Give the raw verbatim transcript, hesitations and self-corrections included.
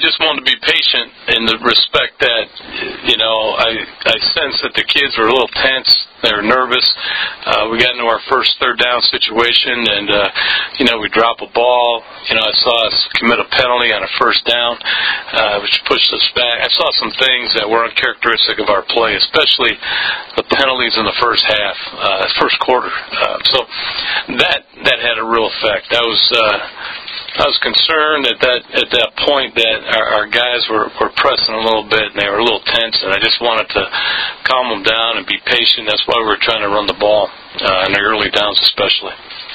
just wanted to be patient in the respect that, you know, I I sensed that the kids were a little tense. They were nervous. Uh, we got into our first third down situation, and, uh, you know, we drop a ball. You know, I saw us commit a penalty on a first down, uh, which pushed us back. I saw some things that were uncharacteristic of our play, especially the penalties in the first half, uh, first quarter. Uh, so that that had a real effect. I was uh, I was concerned at that at that point that our, our guys were, were pressing a little bit and they were a little tense, and I just wanted to calm them down and be patient. That's why we were trying to run the ball uh, in the early downs, especially.